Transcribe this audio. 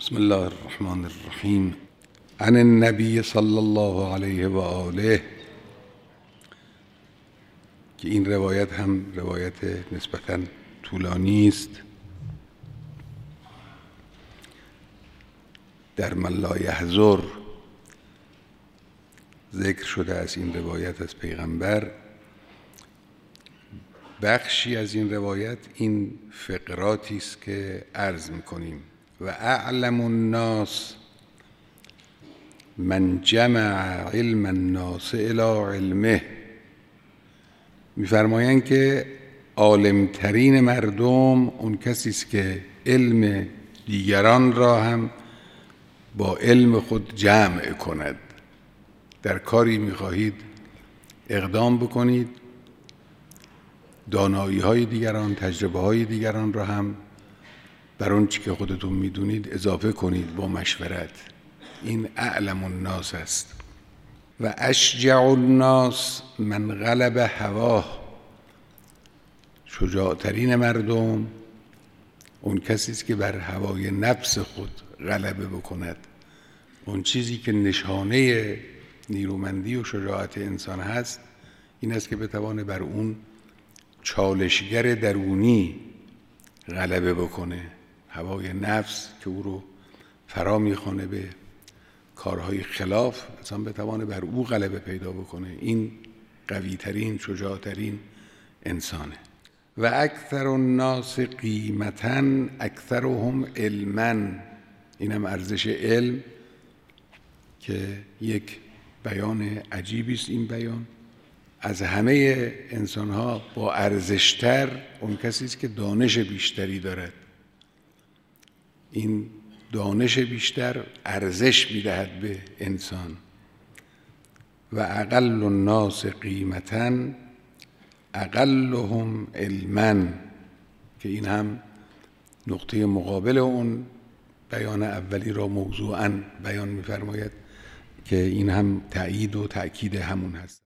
بسم الله الرحمن الرحیم. عن النبی صلی الله علیه و آله، که این روایت هم روایت نسبتاً طولانی است. در من لا یحضر ذکر شده از این روایت از پیغمبر. بخشی از این روایت این فقراتی است که عرض می‌کنیم. و اعلم الناس من جمع علم الناس الی علمه. می‌فرمایند که عالمترین مردم اون کسی است که علم دیگران را هم با علم خود جمع کند. در کاری می‌خواهید اقدام بکنید، دانایی‌های دیگران، تجربه‌های دیگران را هم بر اون چی که خودتون میدونید اضافه کنید با مشورت. این اعلم الناس است. و اشجع الناس من غلب هواه. شجاعترین مردم اون کسی است که بر هوای نفس خود غلبه بکند. اون چیزی که نشانه نیرومندی و شجاعت انسان هست این است که بتوانه بر اون چالشگر درونی غلبه بکنه. هوای نفس که او رو فرا میخوانه به کارهای خلاف، انسان بتوانه بر او غلبه پیدا بکنه. این قویترین، شجاعترین انسانه. و اکثر الناس قیمتاً اکثرهم علماً. این هم ارزش علم که یک بیان عجیبی است. این بیان از همه انسانها با ارزشتر اون کسی است که دانش بیشتری دارد. این دانش بیشتر ارزش می‌دهد به انسان. و اقل الناس قیمتاً اقلهم علماً، که این هم نقطه مقابل اون بیان اولی را موضوعاً بیان می‌فرماید که این هم تأیید و تأکید همون هست.